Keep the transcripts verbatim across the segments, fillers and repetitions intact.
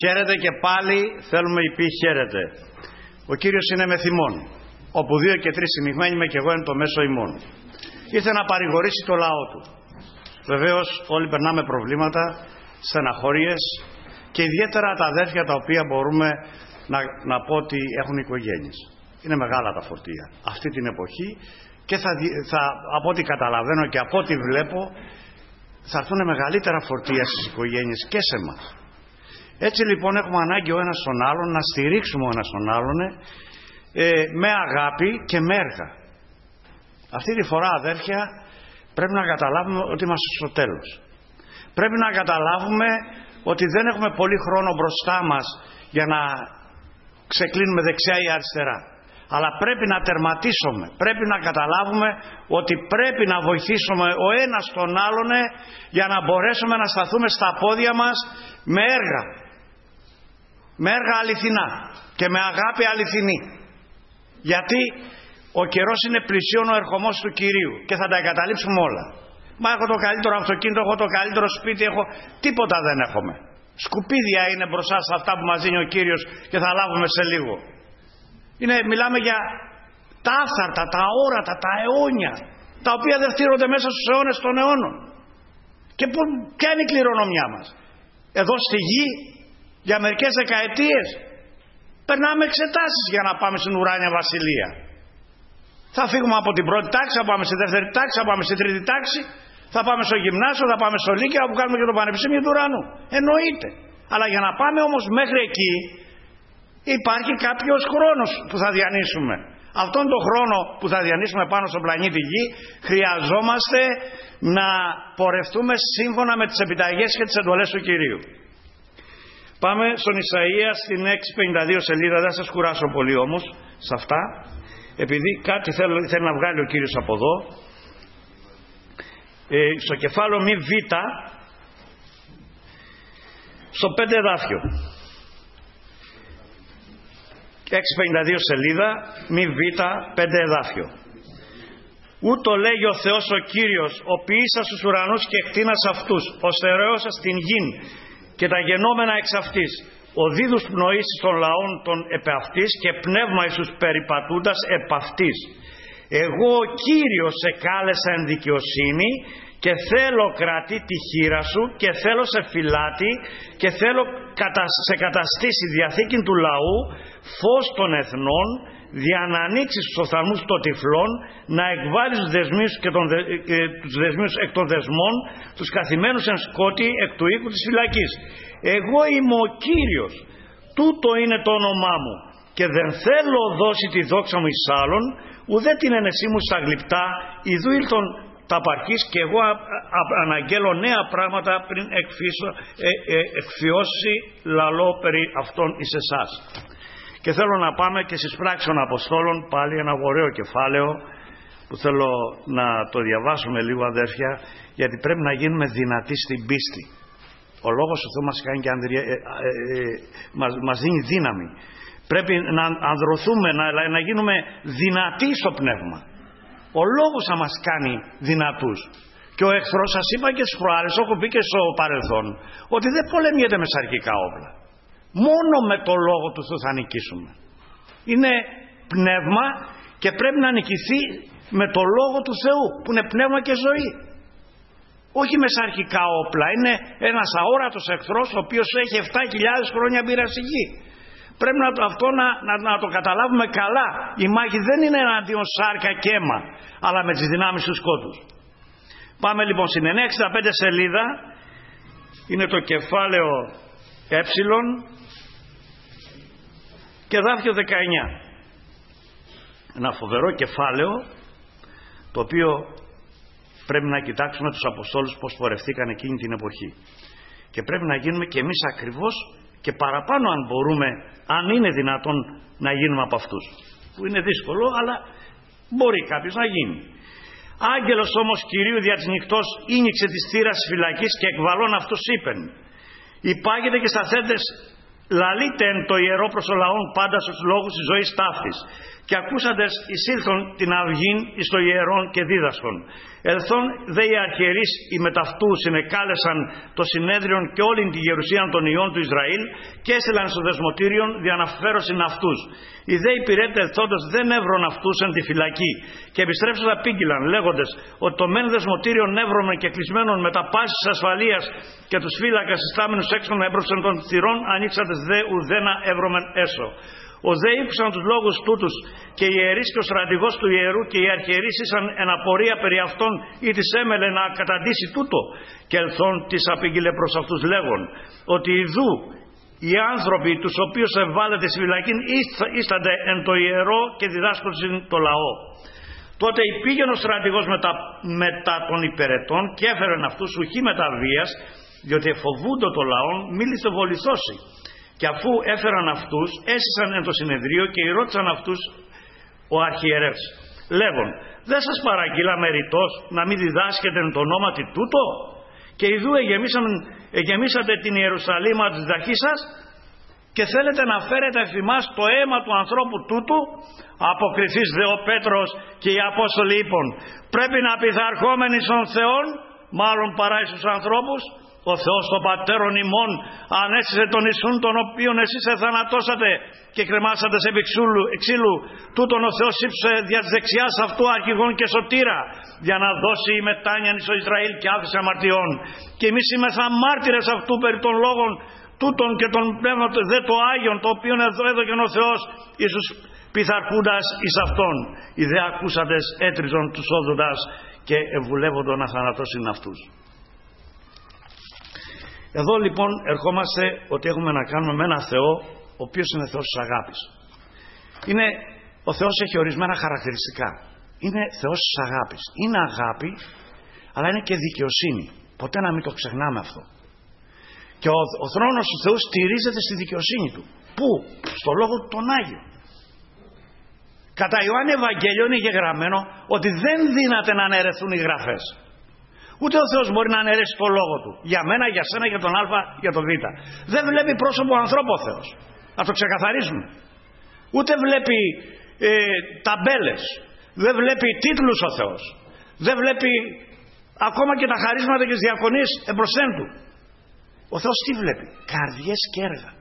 Χαίρετε και πάλι θέλουμε η ποιη χαίρετε. Ο Κύριος είναι με θυμών. Όπου δύο και τρεις συνηγμένοι με κι εγώ είναι το μέσο ημών. Ήρθε να παρηγορήσει το λαό του. Βεβαίως όλοι περνάμε προβλήματα, στεναχώριες και ιδιαίτερα τα αδέρφια τα οποία μπορούμε να, να πω ότι έχουν οικογένειες. Είναι μεγάλα τα φορτία αυτή την εποχή και θα, θα, από ό,τι καταλαβαίνω και από ό,τι βλέπω θα έρθουν μεγαλύτερα φορτία στις οικογένειες και σε εμάς. Έτσι λοιπόν έχουμε ανάγκη ο ένας τον άλλον να στηρίξουμε ο ένας τον άλλον ε, με αγάπη και με έργα. Αυτή τη φορά αδέρφια πρέπει να καταλάβουμε ότι είμαστε στο τέλος. Πρέπει να καταλάβουμε ότι δεν έχουμε πολύ χρόνο μπροστά μας για να ξεκλίνουμε δεξιά ή αριστερά. Αλλά πρέπει να τερματίσουμε, πρέπει να καταλάβουμε ότι πρέπει να βοηθήσουμε ο ένας τον άλλον για να μπορέσουμε να σταθούμε στα πόδια μας με έργα. Με έργα αληθινά και με αγάπη αληθινή. Γιατί ο καιρός είναι πλησίον ο ερχομός του Κυρίου και θα τα εγκαταλείψουμε όλα. Μα έχω το καλύτερο αυτοκίνητο, έχω το καλύτερο σπίτι, έχω... τίποτα δεν έχουμε. Σκουπίδια είναι μπροστά σε αυτά που μας δίνει ο Κύριος και θα λάβουμε σε λίγο. Είναι, μιλάμε για τα άφθαρτα, τα αόρατα, τα αιώνια, τα οποία δεν φτύρονται μέσα στους αιώνες των αιώνων. Και που, ποια είναι η κληρονομιά μας? Εδώ στη γη, για μερικές δεκαετίες, περνάμε εξετάσεις για να πάμε στην ουράνια βασιλεία. Θα φύγουμε από την πρώτη τάξη, θα πάμε στη δεύτερη τάξη, θα πάμε στη τρίτη τάξη, θα πάμε στο γυμνάσιο, θα πάμε στο λύκειο, που κάνουμε και το πανεπιστήμιο του ουρανού. Εννοείται. Αλλά για να πάμε όμως μέχρι εκεί, υπάρχει κάποιος χρόνος που θα διανύσουμε. Αυτόν τον χρόνο που θα διανύσουμε πάνω στον πλανήτη Γη, χρειαζόμαστε να πορευτούμε σύμφωνα με τις επιταγές και τις εντολές του Κυρίου. Πάμε στον Ισαΐα στην εξακόσια πενήντα δύο σελίδα, δεν σας κουράσω πολύ όμως σε αυτά, επειδή κάτι θέλει, θέλει να βγάλει ο Κύριος από εδώ. Ε, στο κεφάλαιο μη β, στο πέντε εδάφιο. εξακόσια πενήντα δύο σελίδα, μη β, πέντε εδάφιο. Ούτω λέγει ο Θεός ο Κύριος, ο ποιήσας στους ουρανούς και εκτείνας αυτούς, ο στερεώσας την γην και τα γενόμενα εξ αυτής, ο δίδους πνοής των λαών των επαυτής και πνεύμα εις τους περιπατούντας επαυτής. Εγώ ο Κύριος σε κάλεσα εν δικαιοσύνη και θέλω κρατεί τη χείρα σου και θέλω σε φυλάτη και θέλω σε καταστήσει διαθήκη του λαού, φως των εθνών, δια να ανοίξεις τους οφθαλμούς των τυφλών, να εκβάλεις τους δεσμίους, και τον, και τους δεσμίους εκ των δεσμών, τους καθημένους εν σκότη εκ του οίκου της φυλακής. Εγώ είμαι ο Κύριος, τούτο είναι το όνομά μου και δεν θέλω δώσει τη δόξα μου εις άλλον, ουδέ την ενεσή μου στα γλυπτά, ιδού ήλθον τα παρκής και εγώ αναγγέλω νέα πράγματα πριν εκφύσω, ε, ε, εκφιώσει λαλό περί αυτών εις εσάς. Και θέλω να πάμε και στις πράξεις των Αποστόλων, πάλι ένα ωραίο κεφάλαιο που θέλω να το διαβάσουμε λίγο αδέρφια, γιατί πρέπει να γίνουμε δυνατοί στην πίστη. Ο λόγος του Θεού μας κάνει και ανδρια... ε, ε, ε, μας, μας δίνει δύναμη. Πρέπει να ανδρωθούμε, να, να γίνουμε δυνατοί στο πνεύμα. Ο λόγος θα μας κάνει δυνατούς. Και ο εχθρός, σας είπα και στις προάλλες, έχω πει και στο παρελθόν, ότι δεν πολεμιέται με σαρκικά όπλα. Μόνο με το λόγο του Θεού θα νικήσουμε. Είναι πνεύμα και πρέπει να νικηθεί με το λόγο του Θεού, που είναι πνεύμα και ζωή. Όχι με σαρκικά όπλα. Είναι ένας αόρατος εχθρός, ο οποίος έχει επτά χιλιάδες χρόνια μπήρα στη γη. Πρέπει να, αυτό να, να, να το καταλάβουμε καλά. Η μάχη δεν είναι εναντίον σάρκα και αίμα, αλλά με τις δυνάμεις του σκότους. Πάμε λοιπόν στην εννιακόσια εξήντα πέντε σελίδα. Είναι το κεφάλαιο ε και δάφιο δεκαεννιά. Ένα φοβερό κεφάλαιο, το οποίο πρέπει να κοιτάξουμε τους Αποστόλους πως πορευθήκαν εκείνη την εποχή. Και πρέπει να γίνουμε και εμείς ακριβώς και παραπάνω, αν μπορούμε, αν είναι δυνατόν να γίνουμε από αυτούς. Που είναι δύσκολο, αλλά μπορεί κάποιος να γίνει. Άγγελος όμως Κυρίου δια της νυχτός ήνιξε της θύρας της φυλακής και εκβαλών αυτούς είπεν: υπάγεται και σταθέντες λαλείτε εν το ιερό προς ο λαόν πάντα στους λόγους της ζωής ταύτης. Και ακούσαντες εισήλθον την αυγήν εις το ιερόν και δίδασκον. Ελθόν δε οι αρχιερείς οι μεταυτού συνεκάλεσαν το συνέδριον και όλην τη γερουσίαν των ιών του Ισραήλ και έστειλαν στο δεσμοτήριον διαναφέρωσιν αυτούς. Οι δε υπηρέτε ελθόντος δεν έβρον αυτούς εν τη φυλακή και επιστρέψοντα πήγγυλαν λέγοντες ότι το μεν δεσμοτήριον έβρωμεν και κλεισμένων μετά πάσης ασφαλείας και τους φύλακας ιστάμενους έξω να έμπροψαν των θυρών ανοίξαντες δε ουδένα έβρωμεν έσω. Ο δε ήκουσαν τους λόγους τούτους και οι ιερείς και ο στρατηγός του ιερού και οι αρχιερείς ήσαν εν απορία περί αυτών ή της έμελε να καταντήσει τούτο. Και ελθόν της απήγγειλε προς αυτούς λέγον ότι ιδού οι άνθρωποι τους οποίους ευβάλλεται στη φυλακή ίστανται εν το ιερό και διδάσκονται το λαό. Τότε πήγαινε ο στρατηγός μετά, μετά των υπερετών και έφεραν αυτούς ουχή μετά βίας, διότι εφοβούντο το λαό μη λιθοβοληθώσει. Και αφού έφεραν αυτούς, έσυσαν εν το συνεδρίο και ρώτησαν αυτούς ο αρχιερεύς, λέγον, δεν σας παραγγείλαμε ρητός να μην διδάσκετε εν το ονόματι τούτο? Και ιδού εγεμίσατε την Ιερουσαλήμα της διδαχής σας και θέλετε να φέρετε εφημάς το αίμα του ανθρώπου τούτου? Αποκριθείς δε ο Πέτρος και οι Απόστολοι είπων, πρέπει να πειθαρχόμενοι στον Θεόν, μάλλον παρά στους ανθρώπους. Ο Θεός των πατέρων ημών ανέστησε τον Ιησούν τον οποίον εσείς εθανατώσατε και κρεμάσατε σε εξήλου. Τούτον ο Θεός ύψωσε δια της δεξιάς αυτού αρχηγών και σωτήρα για να δώσει η μετάνοια εις το Ισραήλ και άφησε αμαρτιών. Και εμείς είμεθα μάρτυρες αυτού περί των λόγων τούτων και των πνεύματων δε το Άγιον το οποίον έδωκεν ο Θεός εις τους πειθαρχούντας εις αυτόν. Οι δε ακούσαντες έτριζον τους όδοντας και ευουλεύοντον να θανατώσουν αυτούς. Εδώ λοιπόν ερχόμαστε ότι έχουμε να κάνουμε με ένα Θεό ο οποίος είναι Θεός της αγάπης. Είναι, ο Θεός έχει ορισμένα χαρακτηριστικά. Είναι Θεός της αγάπης. Είναι αγάπη, αλλά είναι και δικαιοσύνη. Ποτέ να μην το ξεχνάμε αυτό. Και ο, ο θρόνος του Θεού στηρίζεται στη δικαιοσύνη του. Πού? Στο λόγο του τον Άγιο. Κατά Ιωάννη Ευαγγέλιο είναι γεγραμμένο ότι δεν δύναται να αναιρεθούν οι γραφές. Ούτε ο Θεός μπορεί να αναιρέσει το λόγο του. Για μένα, για σένα, για τον Α, για τον Β. Δεν βλέπει πρόσωπο ανθρώπου ο Θεός. Να το ξεκαθαρίσουμε. Ούτε βλέπει ε, ταμπέλες. Δεν βλέπει τίτλους ο Θεός. Δεν βλέπει ακόμα και τα χαρίσματα και τις διακονίες εμπροσθέν του. Ο Θεός τι βλέπει? Καρδιές και έργα.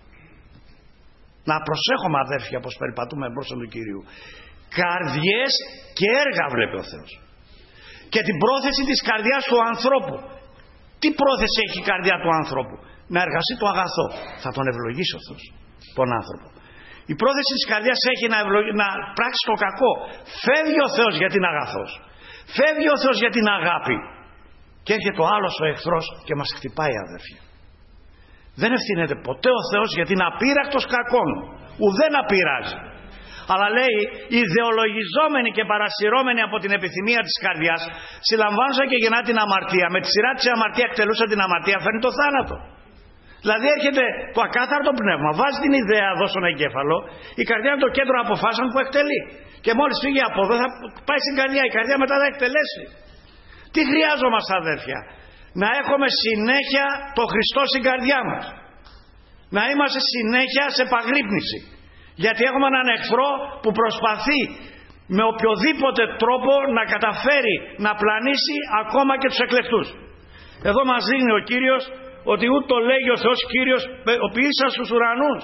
Να προσέχουμε αδέρφια πως περιπατούμε εμπρόσθεν του Κυρίου. Καρδιές και έργα βλέπει ο Θεός. Και την πρόθεση της καρδιάς του ανθρώπου. Τι πρόθεση έχει η καρδιά του ανθρώπου? Να εργαστεί το αγαθό. Θα τον ευλογήσει ο Θεός τον άνθρωπο. Η πρόθεση της καρδιάς έχει να, ευλογ... να πράξει το κακό. Φεύγει ο Θεός γιατί είναι αγαθός. Φεύγει ο Θεός γιατί είναι αγάπη. Και έρχεται ο άλλος ο εχθρός και μας χτυπάει αδέρφια. Δεν ευθύνεται ποτέ ο Θεός γιατί είναι απείρακτος κακών. Ουδέν απειράζει. Αλλά λέει, ιδεολογιζόμενοι και παρασυρώμενοι από την επιθυμία της καρδιάς, συλλαμβάνουσα και γεννά την αμαρτία. Με τη σειρά της αμαρτία εκτελούσα την αμαρτία, φέρνει το θάνατο. Δηλαδή έρχεται το ακάθαρτο πνεύμα, βάζει την ιδέα εδώ στον εγκέφαλο, η καρδιά είναι το κέντρο αποφάσεων που εκτελεί. Και μόλις φύγει από εδώ θα πάει στην καρδιά, η καρδιά μετά θα εκτελέσει. Τι χρειάζομαστε αδέρφια? Να έχουμε συνέχεια το Χριστό στην καρδιά μας. Να είμαστε συνέχεια σε επαγρύπνηση. Γιατί έχουμε έναν εχθρό που προσπαθεί με οποιοδήποτε τρόπο να καταφέρει να πλανήσει ακόμα και τους εκλεκτούς. Εδώ μας δείχνει ο Κύριος ότι ούτω λέγει ο Θεός Κύριος, ποιήσα στους ουρανούς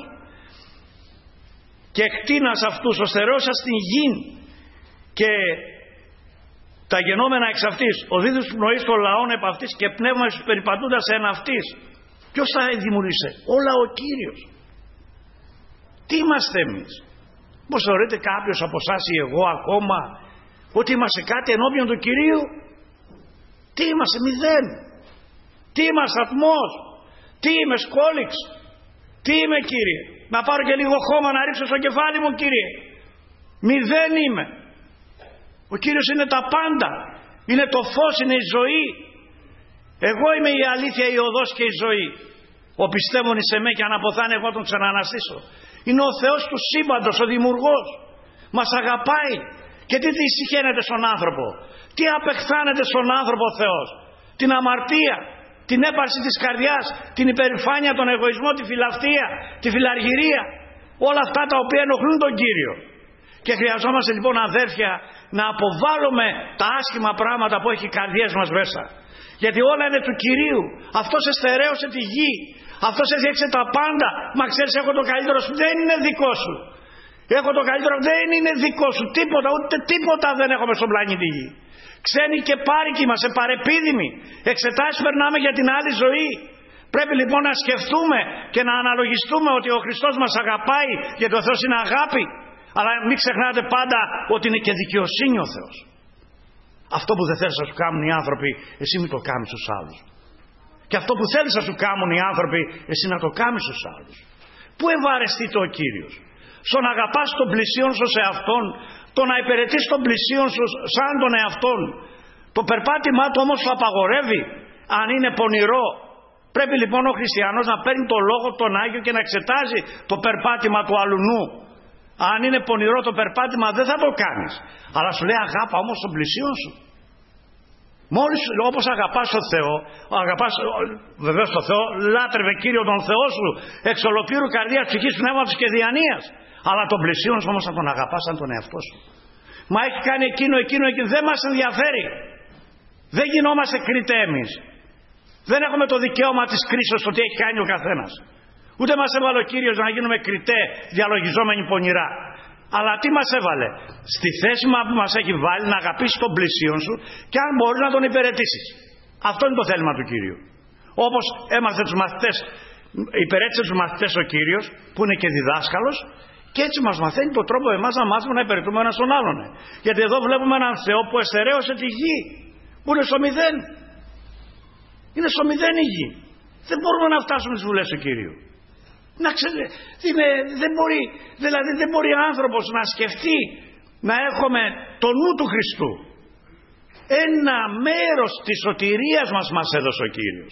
και εκτείνας αυτούς, οστερέωσα στην γη και τα γενόμενα εξ αυτής, ο δίδυμος πνοής των λαών επ' αυτής και πνεύμα στους περιπατούντας εν αυτής. Ποιος θα δημιουργήσε? Όλα ο Κύριος. Τι είμαστε εμείς? Πώς θεωρείτε κάποιος από εσάς ή εγώ ακόμα ότι είμαστε κάτι ενώπιον του Κυρίου? Τι είμαστε? Μηδέν. Τι είμαστε? Ατμός. Τι είμαι? Σκόλιξ. Τι είμαι Κύριε? Να πάρω και λίγο χώμα να ρίξω στο κεφάλι μου Κύριε? Μηδέn είμαι. Ο Κύριος είναι τα πάντα. Είναι το φως, είναι η ζωή. Εγώ είμαι η αλήθεια, η οδός και η ζωή. Ο πιστεύων εις εμέ και αν αποθάνε εγώ τον ξαναναστήσω. Είναι ο Θεός του σύμπαντος, ο δημιουργός. Μας αγαπάει. Και τι τι συχαίνεται στον άνθρωπο? Τι απεχθάνεται στον άνθρωπο ο Θεός? Την αμαρτία. την έπαρση της καρδιάς, την υπερηφάνεια, τον εγωισμό, τη φιλαυτία, τη φιλαργυρία. Όλα αυτά τα οποία ενοχλούν τον Κύριο. Και χρειαζόμαστε λοιπόν, αδέρφια, να αποβάλουμε τα άσχημα πράγματα που έχει οι καρδιές μας μέσα. Γιατί όλα είναι του Κυρίου. Αυτός εστερέωσε τη γη. Αυτός έφτιαξε τα πάντα. Μα ξέρεις, έχω το καλύτερο σου. Δεν είναι δικό σου. Έχω το καλύτερο, δεν είναι δικό σου. Τίποτα, ούτε τίποτα δεν έχουμε στον πλανήτη γη. Ξένοι και πάρικοι είμαστε, παρεπίδημοι. Εξετάσεις περνάμε για την άλλη ζωή. Πρέπει λοιπόν να σκεφτούμε και να αναλογιστούμε ότι ο Χριστός μας αγαπάει, γιατί ο Θεός είναι αγάπη. Αλλά μην ξεχνάτε πάντα ότι είναι και δικαιοσύνη ο Θεός. Αυτό που δεν θέλεις να σου κάνουν οι άνθρωποι, εσύ μην το κάνεις στους άλλους. Και αυτό που θέλεις να σου κάνουν οι άνθρωποι, εσύ να το κάνεις στους άλλους. Πού ευαρεστείται ο Κύριος? Στο να αγαπάς τον πλησίον σου σε Αυτόν, το να υπηρετείς τον πλησίον σου σαν τον εαυτόν. Το περπάτημά του όμως το απαγορεύει, αν είναι πονηρό. Πρέπει λοιπόν ο χριστιανός να παίρνει το λόγο τον Άγιο και να εξετάζει το περπάτημα του αλουνού. Αν είναι πονηρό το περπάτημα δεν θα το κάνεις. Αλλά σου λέει αγάπα όμως τον πλησίον σου. Μόλις όπως αγαπάς τον Θεό, αγαπάς βεβαίως τον Θεό, λάτρευε Κύριο τον Θεό σου εξ ολοκλήρου καρδίας, ψυχής, πνεύματος και διανοίας. Αλλά τον πλησίον σου όμως να τον αγαπάς σαν τον εαυτό σου. Μα έχει κάνει εκείνο, εκείνο, εκείνο, δεν μας ενδιαφέρει. Δεν γινόμαστε κριτέ εμείς. Δεν έχουμε το δικαίωμα της κρίσεως το τι έχει κάνει ο καθένας. Ούτε μας έβαλε ο Κύριος να γίνουμε κριτέ διαλογιζόμενοι πονηρά. Αλλά τι μας έβαλε? Στη θέση που μας έχει βάλει να αγαπήσεις τον πλησίον σου και αν μπορείς να τον υπηρετήσεις. Αυτό είναι το θέλημα του Κύριου. Όπως έμαθε τους μαθητές, υπηρέτησε τους μαθητές ο Κύριος που είναι και διδάσκαλος, και έτσι μας μαθαίνει τον τρόπο εμάς να μάθουμε να υπηρετούμε ένας τον άλλον. Γιατί εδώ βλέπουμε έναν Θεό που εστερέωσε τη γη, που είναι στο μηδέν. Είναι στο μηδέν η γη. Δεν μπορούμε να φτάσουμε στις βουλές του Κυρίου. Να ξέρετε, είναι, δεν μπορεί, δηλαδή δεν μπορεί άνθρωπος να σκεφτεί να έχουμε το νου του Χριστού. Ένα μέρος της σωτηρίας μας μας έδωσε ο Κύριος.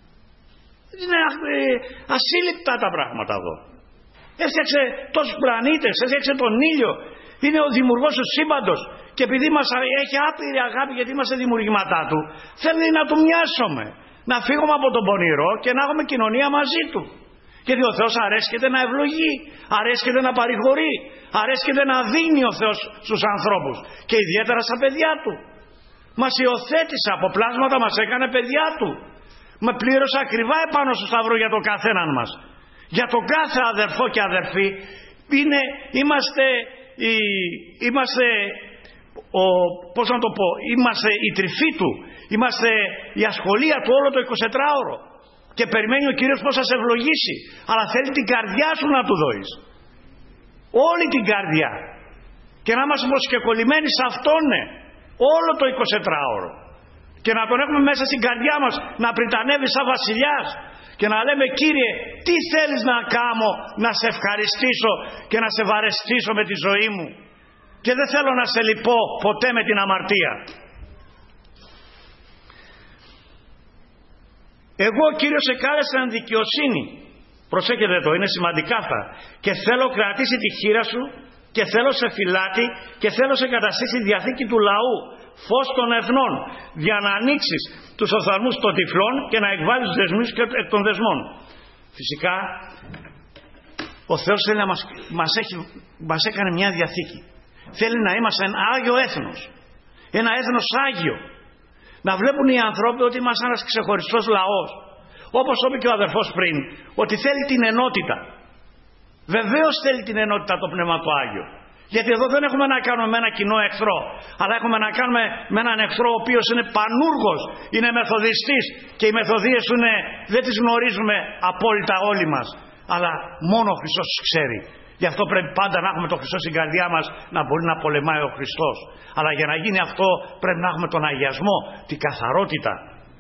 Είναι ασύλληπτα τα πράγματα εδώ. Έφτιαξε τόσους πλανήτες, έφτιαξε τον ήλιο. Είναι ο δημιουργός του σύμπαντος. Και επειδή μας έχει άπειρη αγάπη γιατί είμαστε δημιουργήματά του, θέλει να του μοιάσουμε. Να φύγουμε από τον πονηρό και να έχουμε κοινωνία μαζί του. Γιατί ο Θεός αρέσκεται να ευλογεί, αρέσκεται να παρηγορεί, αρέσκεται να δίνει ο Θεός στους ανθρώπους και ιδιαίτερα στα παιδιά του. Μας υιοθέτησε από πλάσματα, μας έκανε παιδιά του. Με πλήρωσε ακριβά επάνω στο σταυρό για τον καθέναν μας. Για τον κάθε αδερφό και αδερφή είναι, είμαστε, η, είμαστε ο, πώς να το πω, είμαστε η τρυφή του, είμαστε η ασχολία του όλο το εικοσιτετράωρο. Και περιμένει ο Κύριος πώς θα σε ευλογήσει. Αλλά θέλει την καρδιά σου να του δώσεις. Όλη την καρδιά. Και να είμαστε προσκεκολλημένοι σε Αυτόν, ναι. Όλο το εικοσιτετράωρο. Και να τον έχουμε μέσα στην καρδιά μας να πριτανεύει σαν βασιλιάς. Και να λέμε Κύριε, τι θέλεις να κάνω να σε ευχαριστήσω και να σε βαρεστήσω με τη ζωή μου. Και δεν θέλω να σε λυπώ ποτέ με την αμαρτία. Εγώ ο Κύριος σε κάλεσα εν δικαιοσύνη. Προσέχετε το, είναι σημαντικά αυτά. Και θέλω κρατήσει τη χείρα σου και θέλω σε φυλάτη και θέλω σε καταστήσει διαθήκη του λαού, φως των εθνών, για να ανοίξεις τους οφθαλμούς των τυφλών και να εκβάλεις τους δεσμούς και εκ των δεσμών. Φυσικά ο Θεός θέλει να μας, μας, έχει, μας έκανε μια διαθήκη. Θέλει να είμαστε ένα άγιο έθνος, ένα έθνος άγιο. Να βλέπουν οι άνθρωποι ότι είμαστε ένας ξεχωριστός λαός. Όπως είπε και ο αδερφός πριν, ότι θέλει την ενότητα. Βεβαίως θέλει την ενότητα το Πνεύμα του Άγιο. Γιατί εδώ δεν έχουμε να κάνουμε με ένα κοινό εχθρό, αλλά έχουμε να κάνουμε με έναν εχθρό ο οποίος είναι πανούργος, είναι μεθοδιστής και οι μεθοδίες είναι, δεν τις γνωρίζουμε απόλυτα όλοι μας, αλλά μόνο ο Χριστός τους ξέρει. Γι' αυτό πρέπει πάντα να έχουμε τον Χριστό στην καρδιά μας, να μπορεί να πολεμάει ο Χριστός. Αλλά για να γίνει αυτό πρέπει να έχουμε τον αγιασμό, την καθαρότητα.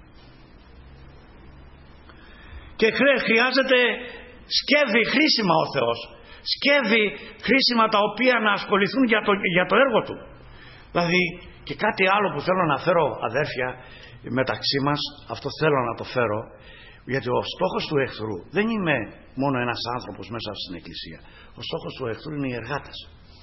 Και χρειάζεται σκεύη χρήσιμα ο Θεός. Σκεύη χρήσιμα τα οποία να ασχοληθούν για το, για το έργο Του. Δηλαδή και κάτι άλλο που θέλω να φέρω, αδέρφια, μεταξύ μας, αυτό θέλω να το φέρω, γιατί ο στόχος του εχθρού δεν είναι μόνο ένας άνθρωπος μέσα στην εκκλησία. Ο στόχος του εχθρού είναι οι εργάτες.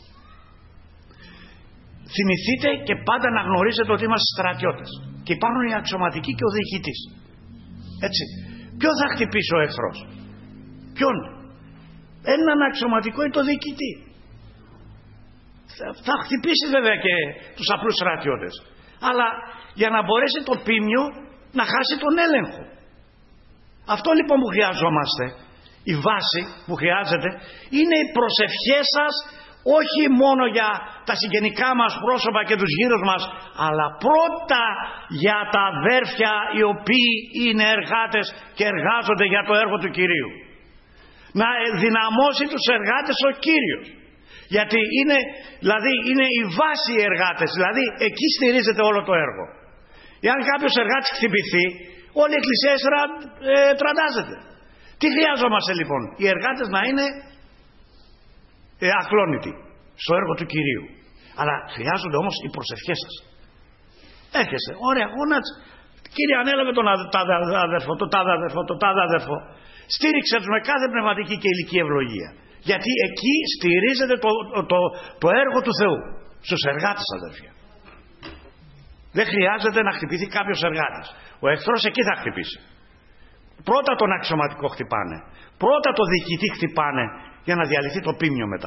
Θυμηθείτε και πάντα να γνωρίζετε ότι είμαστε στρατιώτες. Και υπάρχουν οι αξιωματικοί και ο διοικητής. Έτσι. Ποιον θα χτυπήσει ο εχθρός? Ποιον? Έναν αξιωματικό ή το διοικητή. Θα, θα χτυπήσει βέβαια και τους απλούς στρατιώτες. Αλλά για να μπορέσει το ποίμνιο να χάσει τον έλεγχο. Αυτό λοιπόν που χρειαζόμαστε, η βάση που χρειάζεται, είναι οι προσευχές σας, όχι μόνο για τα συγγενικά μας πρόσωπα και τους γύρους μας, αλλά πρώτα για τα αδέρφια οι οποίοι είναι εργάτες και εργάζονται για το έργο του Κυρίου. Να δυναμώσει τους εργάτες ο Κύριος. Γιατί είναι, δηλαδή, είναι η βάση οι εργάτες, δηλαδή εκεί στηρίζεται όλο το έργο. Εάν κάποιος εργάτης χτυπηθεί, όλη η εκκλησία ε, τραντάζεται. Τι χρειάζομαστε λοιπόν? Οι εργάτες να είναι ε, ακλόνητοι στο έργο του Κυρίου. Αλλά χρειάζονται όμως οι προσευχές σας. Έρχεσαι, ωραία, γονάτς. Κύριε, ανέλαβε τον τάδε αδερφό, τον τάδε αδερφό, τον τάδε αδερφό. Στήριξε τους με κάθε πνευματική και ηλική ευλογία. Γιατί εκεί στηρίζεται το, το, το, το έργο του Θεού. Στους εργάτες, αδερφιά. Δεν χρειάζεται να χτυπηθεί κάποιος εργάτης. Ο εχθρός εκεί θα χτυπήσει. Πρώτα τον αξιωματικό χτυπάνε. Πρώτα το διοικητή χτυπάνε για να διαλυθεί το ποίμνιο μετά.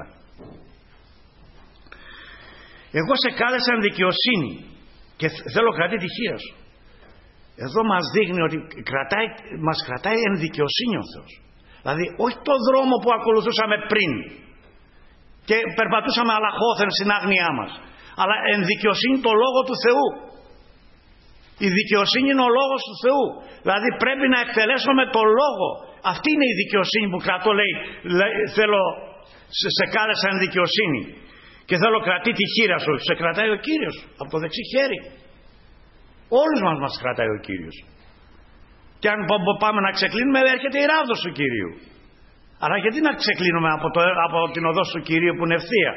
Εγώ σε κάλεσα εν δικαιοσύνη και θέλω κρατή τη χείρα σου. Εδώ μας δείχνει ότι κρατάει, μας κρατάει εν δικαιοσύνη ο Θεός. Δηλαδή όχι το δρόμο που ακολουθούσαμε πριν και περπατούσαμε αλαχώθεν στην άγνοιά μας, αλλά εν δικαιοσύνη το λόγο του Θεού. Η δικαιοσύνη είναι ο λόγος του Θεού. Δηλαδή πρέπει να εκτελέσουμε το λόγο. Αυτή είναι η δικαιοσύνη που κρατώ, λέει, λέει θέλω, σε, σε κάλεσα εν δικαιοσύνη και θέλω κρατεί τη χείρα σου. Σε κρατάει ο Κύριος από το δεξί χέρι. Όλους μας μας κρατάει ο Κύριος. Και αν πάμε να ξεκλίνουμε, έρχεται η ράβδος του Κυρίου. Αλλά γιατί να ξεκλίνουμε από, το, από την οδός του Κυρίου που είναι ευθεία?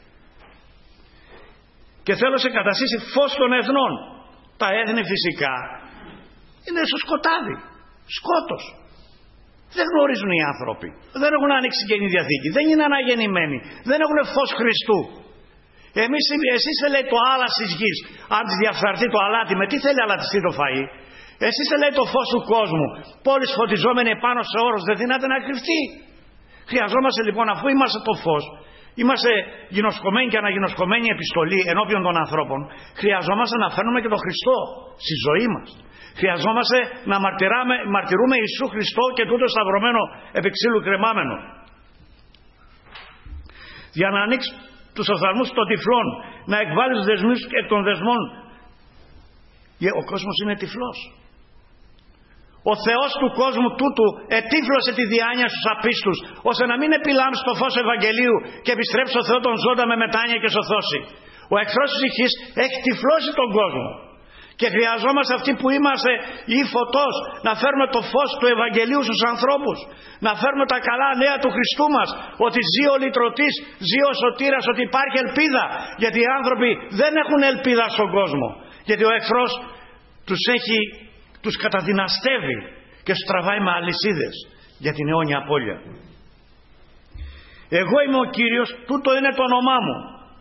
Και θέλω σε καταστήσει φως των εθνών. Τα έθνη φυσικά είναι στο σκοτάδι, σκότος. Δεν γνωρίζουν οι άνθρωποι. Δεν έχουν ανοίξει Καινή Διαθήκη. Δεν είναι αναγεννημένοι. Δεν έχουν φως Χριστού. Εμείς, εσείς θέλετε το άλας της γης. Αν της διαφθαρθεί το αλάτι, με τι θέλει αλατιστεί το φαΐ? Εσείς θέλετε το φως του κόσμου. Πόλεις φωτιζόμενοι επάνω σε όρος, δεν δυνάται να κρυφτεί. Χρειαζόμαστε λοιπόν, αφού είμαστε το φως, είμαστε γινωσκωμένοι και αναγινωσκωμένοι επιστολή ενώπιον των ανθρώπων, χρειαζόμαστε να φέρνουμε και τον Χριστό στη ζωή μας. Χρειαζόμαστε να μαρτυράμε, μαρτυρούμε Ιησού Χριστό και τούτο σταυρωμένο επί ξύλου κρεμάμενο. Για να ανοίξει τους οφθαλμούς των τυφλών, να εκβάλει τους δεσμούς εκ των δεσμών. Ο κόσμος είναι τυφλός. Ο Θεός του κόσμου τούτου ετύφλωσε τη διάνοια στους απίστους, ώστε να μην επιλάμψει το φως του Ευαγγελίου και επιστρέψει στο Θεό τον ζώντα με μετάνοια και σωθώσει. Ο εχθρός της ψυχής έχει τυφλώσει τον κόσμο. Και χρειαζόμαστε αυτοί που είμαστε ή φωτός να φέρουμε το φως του Ευαγγελίου στους ανθρώπους. Να φέρουμε τα καλά νέα του Χριστού μας. Ότι ζει ο λυτρωτής, ζει ο σωτήρας, ότι υπάρχει ελπίδα. Γιατί οι άνθρωποι δεν έχουν ελπίδα στον κόσμο. Γιατί ο εχθρός τους έχει, τους καταδυναστεύει και τους τραβάει με αλυσίδες για την αιώνια απώλεια. Εγώ είμαι ο Κύριος, τούτο είναι το όνομά μου.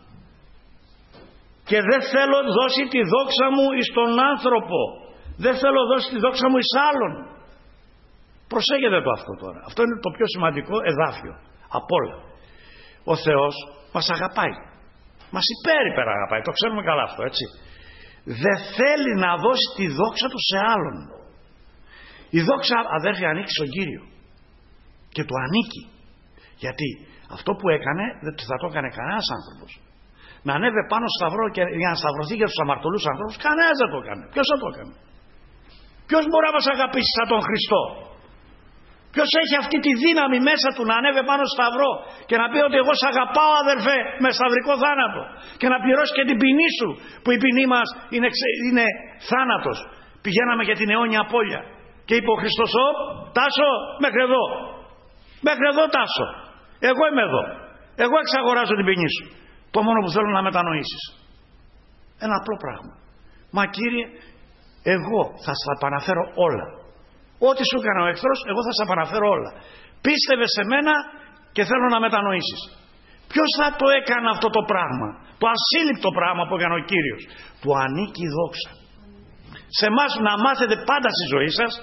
Και δεν θέλω δώσει τη δόξα μου εις τον άνθρωπο. Δεν θέλω δώσει τη δόξα μου εις άλλον. Προσέγετε το αυτό τώρα. Αυτό είναι το πιο σημαντικό εδάφιο απ' όλα. Ο Θεός μας αγαπάει. Μας υπέρ αγαπάει. Το ξέρουμε καλά αυτό, έτσι. Δεν θέλει να δώσει τη δόξα του σε άλλον. Η δόξα, αδέρφια, ανήκει στον Κύριο. Και του ανήκει. Γιατί αυτό που έκανε δεν θα το έκανε κανένας άνθρωπος. Να ανέβε πάνω στο σταυρό και για να σταυρωθεί για τους αμαρτωλούς ανθρώπους, κανένας δεν το έκανε. Ποιος θα το έκανε? Ποιος μπορεί να μας αγαπήσει σαν τον Χριστό? Ποιος έχει αυτή τη δύναμη μέσα του να ανέβει πάνω στο σταυρό και να πει ότι εγώ σ' αγαπάω, αδερφέ, με σταυρικό θάνατο, και να πληρώσει και την ποινή σου, που η ποινή μας είναι, είναι θάνατος? Πηγαίναμε για την αιώνια απώλεια και είπε ο Χριστός, ο, Τάσο, μέχρι εδώ, μέχρι εδώ Τάσο, εγώ είμαι εδώ, εγώ εξαγοράζω την ποινή σου. Το μόνο που θέλω να μετανοήσεις. Ένα απλό πράγμα. Μα Κύριε, εγώ θα στα επαναφέρω όλα. Ό,τι σου έκανε ο εχθρός, εγώ θα στα επαναφέρω όλα. Πίστευε σε μένα και θέλω να μετανοήσεις. Ποιος θα το έκανε αυτό το πράγμα? Το ασύλληπτο πράγμα που έκανε ο Κύριος. Του ανήκει η δόξα. Σε εμάς να μάθετε πάντα στη ζωή σας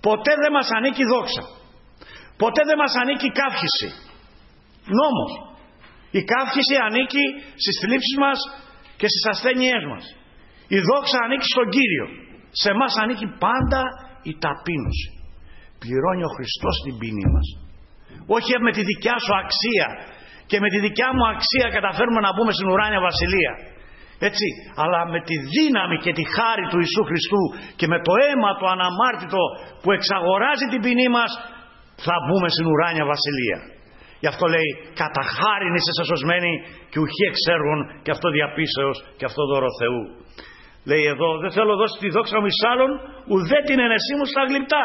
Ποτέ δεν μας ανήκει δόξα. Ποτέ δεν μας ανήκει καύχηση. Νόμος. Η καύχηση ανήκει στις θλίψεις μας και στις ασθένειές μας. Η δόξα ανήκει στον Κύριο. Σε εμάς ανήκει πάντα η ταπείνωση. Πληρώνει ο Χριστός την ποινή μας. Όχι με τη δικιά σου αξία και με τη δικιά μου αξία καταφέρουμε να μπούμε στην ουράνια βασιλεία. Έτσι, αλλά με τη δύναμη και τη χάρη του Ιησού Χριστού και με το αίμα το αναμάρτητο που εξαγοράζει την ποινή μας, θα μπούμε στην ουράνια βασιλεία. Γι' αυτό λέει, κατά χάριν είσαι σωσμένοι και ουχή εξ έργων, και αυτό διαπίσεως και αυτό δώρο Θεού. Λέει εδώ, δεν θέλω δώσει τη δόξα μου εις άλλον, ουδέ την ενεσή μου στα γλυπτά.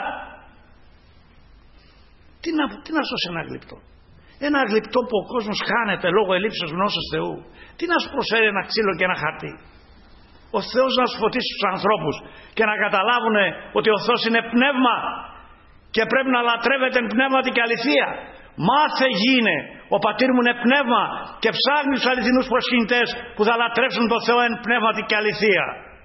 Τι να, τι να σώσει ένα γλυπτό? Ένα γλυπτό που ο κόσμος χάνεται λόγω ελλείψεως γνώσεως Θεού. Τι να σου προσφέρει ένα ξύλο και ένα χαρτί? Ο Θεός να σου φωτίσει τους ανθρώπους και να καταλάβουν ότι ο Θεός είναι πνεύμα και πρέπει να λατρεύεται εν πνεύματι και αληθεία. Μάθε γίνε, ο πατήρ μου είναι πνεύμα και ψάχνει τους αληθινούς προσκυνητές που θα λατρεύσουν τον Θεό εν πνεύματι και αληθεία.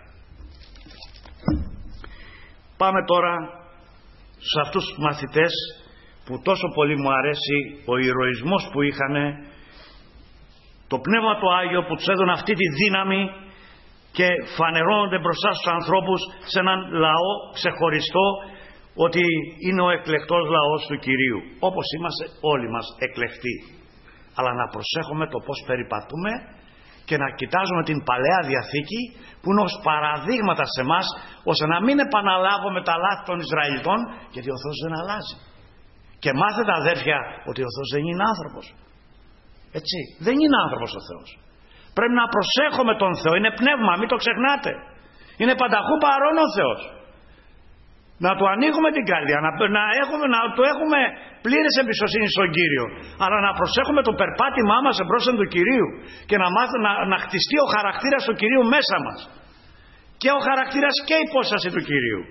Πάμε τώρα σε αυτούς τους μαθητές που τόσο πολύ μου αρέσει ο ηρωισμός που είχαν, το Πνεύμα το Άγιο που τους έδωνε αυτή τη δύναμη και φανερώνονται μπροστά στους ανθρώπους σε έναν λαό ξεχωριστό, ότι είναι ο εκλεκτός λαός του Κυρίου, όπως είμαστε όλοι μας εκλεκτοί. Αλλά να προσέχουμε το πώς περιπατούμε και να κοιτάζουμε την Παλαιά Διαθήκη που είναι ως παραδείγματα σε εμάς, ώστε να μην επαναλάβουμε τα λάθη των Ισραηλιτών, γιατί ο Θεός δεν αλλάζει. Και μάθετε αδέρφια ότι ο Θεός δεν είναι άνθρωπος. Έτσι, δεν είναι άνθρωπος ο Θεός. Πρέπει να προσέχουμε τον Θεό, είναι πνεύμα, μην το ξεχνάτε. Είναι πανταχού παρόν ο Θεός. Να του ανοίγουμε την καρδιά, να, να, έχουμε, να του έχουμε πλήρες εμπιστοσύνη στον Κύριο. Αλλά να προσέχουμε το περπάτημά μας εμπρός του Κυρίου και να, μάθουμε, να, να χτιστεί ο χαρακτήρας του Κυρίου μέσα μας. Και ο χαρακτήρας και η υπόσταση του Κυρίου.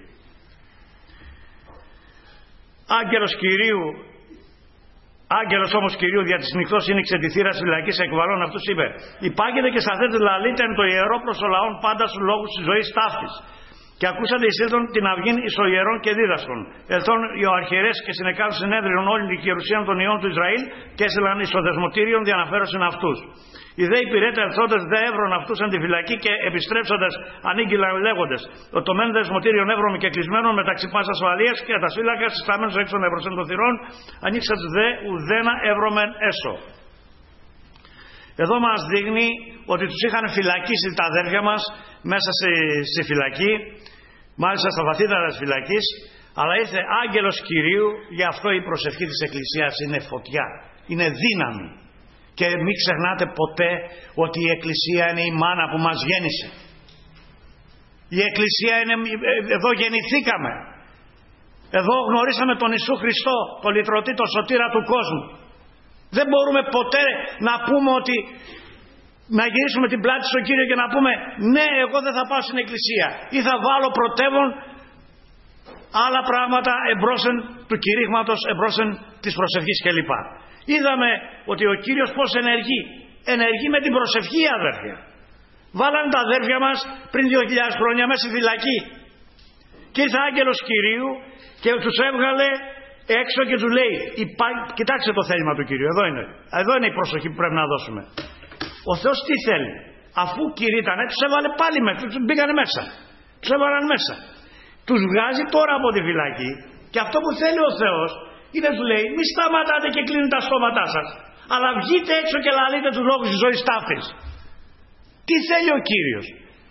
Άγγελος Κυρίου, άγγελος όμως Κυρίου δια της νυχτός είναι τη θύρας της φυλακής εκβαλών αυτούς είπε, υπάγεται και σταθέτε λαλείτε εν το ιερό προς το λαόν πάντα στους λόγους της ζωής ταύτης. Και ακούσατε εις ήλθον την αυγήν εις ο ιερών και δίδασκον. Ελθόν οι αρχιερές και συνεκάτω συνέδριον όλη την γερουσίαν των ιών του Ισραήλ και έστειλαν εις το δεσμοτήριον διαναφέρωσιν αυτούς. Οι δε υπηρέτε ελθόντες δε έβρον αυτούς εν τη φυλακή και επιστρέψοντες ανήγγυλαν λέγοντες. Το το μεν δεσμοτήριον έβρομη και κλεισμένων μεταξύ πας ασφαλείας και τα φύλακα συστάμενος έξω των ευρωσέν των θυρών, ανοίξατε δε ουδένα έβρωμεν έσω. Εδώ μας δείχνει ότι τους είχαν φυλακίσει τα αδέρφια μας μέσα στη, στη φυλακή, μάλιστα στα βαθύτερα της φυλακής, αλλά ήρθε άγγελος Κυρίου, γι' αυτό η προσευχή της Εκκλησίας είναι φωτιά, είναι δύναμη. Και μην ξεχνάτε ποτέ ότι η Εκκλησία είναι η μάνα που μας γέννησε. Η Εκκλησία είναι, εδώ γεννηθήκαμε. Εδώ γνωρίσαμε τον Ιησού Χριστό, τον λυτρωτή, τον σωτήρα του κόσμου. Δεν μπορούμε ποτέ να πούμε ότι να γυρίσουμε την πλάτη στον Κύριο και να πούμε ναι, εγώ δεν θα πάω στην Εκκλησία ή θα βάλω πρωτεύον άλλα πράγματα εμπρόσεν του κηρύγματος, εμπρόσεν της προσευχής κλπ. Είδαμε ότι ο Κύριος πώς ενεργεί. Ενεργεί με την προσευχή, αδέρφια. Βάλανε τα αδέρφια μας πριν δύο χιλιάδες χρόνια μέσα στη φυλακή. Και ήρθε άγγελος Κυρίου και τους έβγαλε έξω και του λέει, υπά... κοιτάξτε το θέλημα του Κυρίου, εδώ είναι. Εδώ είναι η προσοχή που πρέπει να δώσουμε. Ο Θεός τι θέλει? Αφού κηρύττανε, τους έβαλε πάλι μέσα, τους μπήκανε μέσα. Τους έβαλαν μέσα. Τους βγάζει τώρα από τη φυλακή και αυτό που θέλει ο Θεός είναι, του λέει, μη σταματάτε και κλείνετε τα στόματά σας, αλλά βγείτε έξω και λαλείτε τους λόγους της ζωής ταύτης. Τι θέλει ο Κύριος?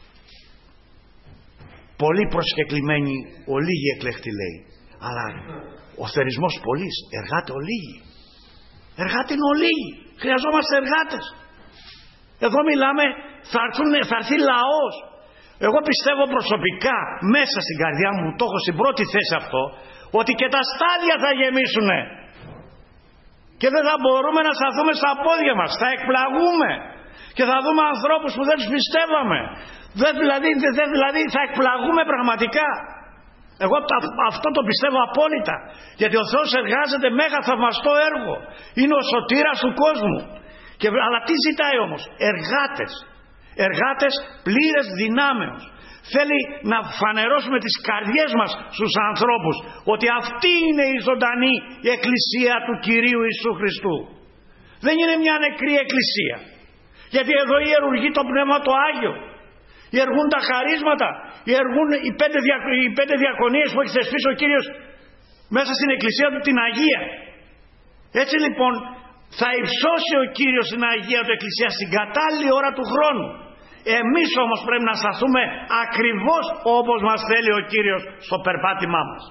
Πολύ προσκεκλημένοι, ο λίγοι εκλέχτη λέει, αλλά ο θερισμός πολλής, εργάτε ο λίγοι. Εργάτε είναι ο λίγοι. Χρειαζόμαστε εργάτες. Εδώ μιλάμε, θα, έρθουν, θα έρθει λαός. Εγώ πιστεύω προσωπικά, μέσα στην καρδιά μου, το έχω στην πρώτη θέση αυτό, ότι και τα στάδια θα γεμίσουνε. Και δεν θα μπορούμε να σταθούμε στα πόδια μας. Θα εκπλαγούμε. Και θα δούμε ανθρώπους που δεν τους πιστεύαμε. Δεν, δηλαδή, δεν, δηλαδή θα εκπλαγούμε πραγματικά. Εγώ αυτό το πιστεύω απόλυτα. Γιατί ο Θεός εργάζεται μέγα θαυμαστό έργο. Είναι ο σωτήρας του κόσμου. Και, αλλά τι ζητάει όμως? Εργάτες. Εργάτες πλήρες δυνάμεως. θέλει να φανερώσουμε τις καρδιές μας στους ανθρώπους ότι αυτή είναι η ζωντανή εκκλησία του Κυρίου Ιησού Χριστού. Δεν είναι μια νεκρή εκκλησία, γιατί εδώ ιερουργεί το Πνεύμα το Άγιο, ιεργούν τα χαρίσματα, ιεργούν οι πέντε, δια, οι πέντε διακονίες που έχει θεσπίσει ο Κύριος μέσα στην εκκλησία του, την Αγία. Έτσι λοιπόν θα υψώσει ο Κύριος την Αγία του εκκλησία στην κατάλληλη ώρα του χρόνου. Εμείς όμως πρέπει να σταθούμε ακριβώς όπως μας θέλει ο Κύριος στο περπάτημά μας.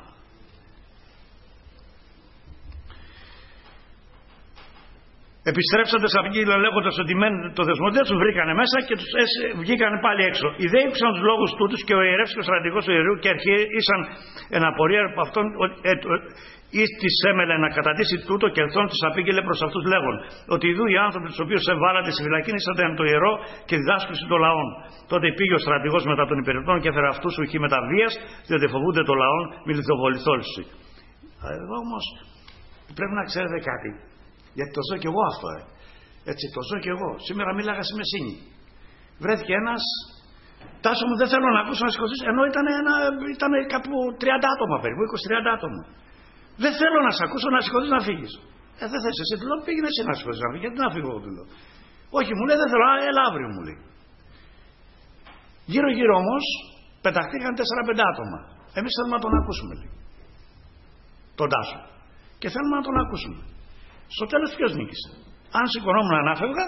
Επιστρέψατε σε αυτήν λέγοντας ότι το δεσμοντέ τους βρήκανε μέσα και τους βγήκανε πάλι έξω. Οι δε ήκουσαν τους λόγους τούτους και ο ιερεύς και ο στρατηγός του ιερού και αρχαίοι ήσαν εν απορία από αυτόν ή της έμελε να κατατήσει τούτο και ελθόν της απήγγειλε προς αυτούς λέγον ότι ειδού οι άνθρωποι τους οποίους εβάλατε στη φυλακή ήσανται εν το ιερό και διδάσκουσι των λαών. Τότε πήγε ο στρατηγός μετά των υπηρετών και έφερε αυτούς ουχή με τα βίας, διότι φοβούνται των λαών μη λιθοβοληθόλουσι. Εδώ όμως πρέπει να ξέρετε κάτι. Γιατί το ζω κι εγώ αυτό, ε. Έτσι, το ζω κι εγώ. Σήμερα μίλαγα στη Μεσίνη. Βρέθηκε ένας, Τάσο μου, δεν θέλω να ακούσω να σηκωθείς, ενώ ήταν, ένα, ήταν κάπου τριάντα άτομα περίπου, είκοσι τριάντα άτομα. Δεν θέλω να σε ακούσω να σηκωθείς να φύγεις. Ε, δεν θες εσύ, του λέω, πήγαινε εσύ να σηκωθείς να φύγεις. Γιατί να φύγω, του λέω. Όχι, μου λέει, δεν θέλω, έλα αύριο, μου λέει. Γύρω-γύρω όμως πεταχτήκαν τέσσερα πέντε άτομα. Εμείς θέλουμε να τον ακούσουμε, λέει. Τον Τάσο. Και θέλουμε να τον ακούσουμε. Στο τέλος ποιος νίκησε? Αν σηκωνόμουν να ανάφευγα,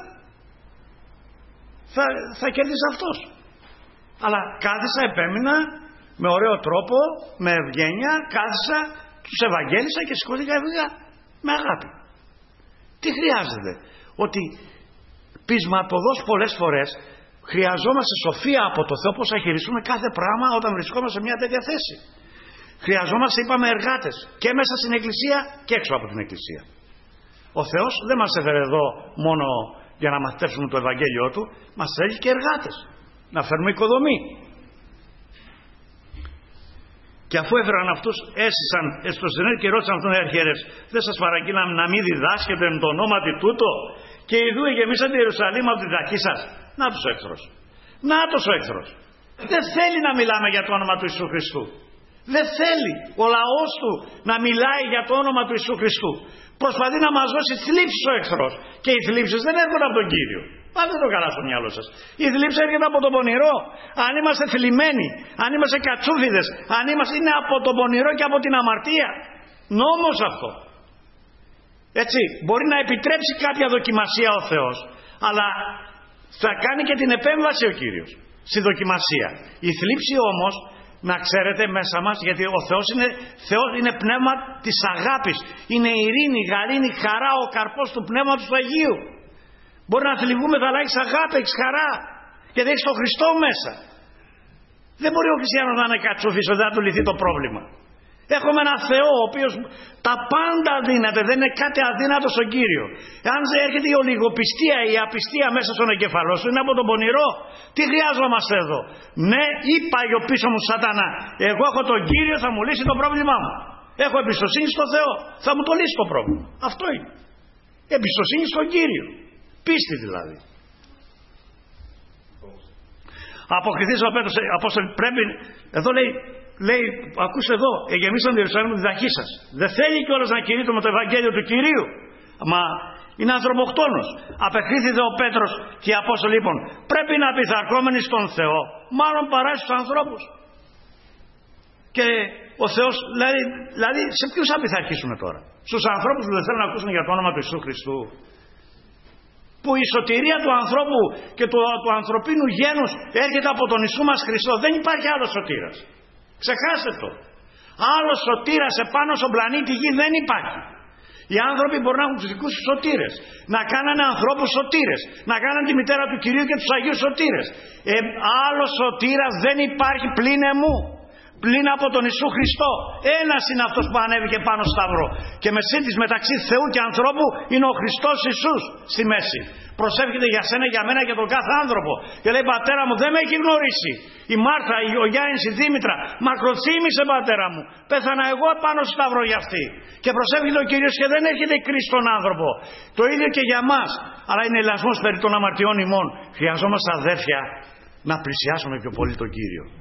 θα, θα κέρδισε αυτός. Αλλά κάθισα, επέμεινα με ωραίο τρόπο, με ευγένεια, κάθισα, τους ευαγγέλισα και σηκώθηκα, έφυγα με αγάπη. Τι χρειάζεται? Ότι πεισματοδός πολλές φορές χρειαζόμαστε σοφία από το Θεό πώς θα χειριστούμε κάθε πράγμα όταν βρισκόμαστε σε μια τέτοια θέση. Χρειαζόμαστε, είπαμε, εργάτες και μέσα στην Εκκλησία και έξω από την Εκκλησία. Ο Θεός δεν μας έφερε εδώ μόνο για να μαθητεύσουμε το Ευαγγέλιο Του, μας θέλει και εργάτες, να φέρουμε οικοδομή. Και αφού έφεραν αυτούς, έσυσαν στο συνέδριο και ρώτησαν αυτόν οι αρχιερεύς, δεν σας παραγγείλαμε να μην διδάσκετε εν το ονόματι τούτο? Και ειδού γεμίσατε Ιερουσαλήμ από τη διδαχή σας. Να τους ο εχθρός. Να τους ο εχθρός. Δεν θέλει να μιλάμε για το όνομα του Ιησού Χριστού. Δεν θέλει ο λαός του να μιλάει για το όνομα του Ιησού Χριστού. Προσπαθεί να μας δώσει θλίψεις ο εχθρός. Και οι θλίψεις δεν έρχονται από τον Κύριο. Πάτε το καλά στο μυαλό σας. Η θλίψη έρχεται από τον πονηρό. Αν είμαστε θλιμμένοι, αν είμαστε κατσούφιδες, αν είμαστε, είναι από τον πονηρό και από την αμαρτία. Νόμος αυτό. Έτσι, μπορεί να επιτρέψει κάποια δοκιμασία ο Θεός, αλλά θα κάνει και την επέμβαση ο Κύριος στη δοκιμασία. Η θλίψη όμως, να ξέρετε μέσα μας, γιατί ο Θεός είναι, Θεός είναι πνεύμα της αγάπης, είναι ειρήνη, γαρίνη, χαρά, ο καρπός του πνεύματος του Αγίου. Μπορεί να θλιβούμε, αλλά έχεις αγάπη, έχεις χαρά, γιατί έχεις τον Χριστό μέσα. Δεν μπορεί ο χριστιανός να είναι κατσούφις, δεν θα του λυθεί το πρόβλημα. Έχουμε ένα Θεό ο οποίος τα πάντα δύναται, δεν είναι κάτι αδύνατο στον Κύριο. Αν δεν έρχεται η ολιγοπιστία, η απιστία μέσα στον εγκεφαλό σου, είναι από τον πονηρό. Τι χρειάζομαστε εδώ? Ναι, είπα ο πίσω μου σατανά, εγώ έχω τον Κύριο, θα μου λύσει το πρόβλημά μου. Έχω εμπιστοσύνη στο Θεό, θα μου το λύσει το πρόβλημα. Αυτό είναι. Εμπιστοσύνη στον Κύριο. Πίστη δηλαδή. Αποκριθείς ο Πέτρος, Απόστολε, πρέπει, εδώ λέει, λέει, ακούστε εδώ, εγεμίσαν τη Ιερουσαλήμ τη διδαχή σας. Δεν θέλει κιόλας να κηρύττουμε το Ευαγγέλιο του Κυρίου, μα είναι ανθρωποκτόνος. Απεκρίθηκε ο Πέτρος και οι Απόστολοι λοιπόν, πρέπει να πειθαρχόμενοι στον Θεό, μάλλον παρά στους ανθρώπους. Και ο Θεός, δηλαδή, δηλαδή σε ποιους θα πειθαρχήσουμε τώρα? Στους ανθρώπους που δεν θέλουν να ακούσουν για το όνομα του Ιησού Χριστού? Που η σωτηρία του ανθρώπου και του, του ανθρωπίνου γένους έρχεται από τον Ιησού μας Χριστό. Δεν υπάρχει άλλος σωτήρας. Ξεχάστε το. Άλλος σωτήρας επάνω στον πλανήτη Γη δεν υπάρχει. Οι άνθρωποι μπορούν να έχουν τους δικούς τους σωτήρες, να κάνανε ανθρώπους σωτήρες, να κάνανε τη μητέρα του Κυρίου και τους Αγίους σωτήρες. Ε, άλλος σωτήρας δεν υπάρχει πλην εμού, πλην από τον Ιησού Χριστό. Ένας είναι αυτός που ανέβηκε πάνω στο σταυρό. Και μεσίτης μεταξύ Θεού και ανθρώπου είναι ο Χριστός Ιησούς στη μέση. Προσεύχεται για σένα, για μένα και τον κάθε άνθρωπο. Και λέει, πατέρα μου, δεν με έχει γνωρίσει η Μάρθα, ο Γιάννης, η Δήμητρα. Μακροθύμησε, πατέρα μου. Πέθανα εγώ πάνω στο σταυρό για αυτή. Και προσεύχεται ο Κύριος και δεν έρχεται κρίση στον άνθρωπο. Το ίδιο και για μας. Αλλά είναι ελασμός περί των αμαρτιών ημών. Χρειαζόμαστε, αδέρφια, να πλησιάσουμε πιο πολύ τον Κύριο.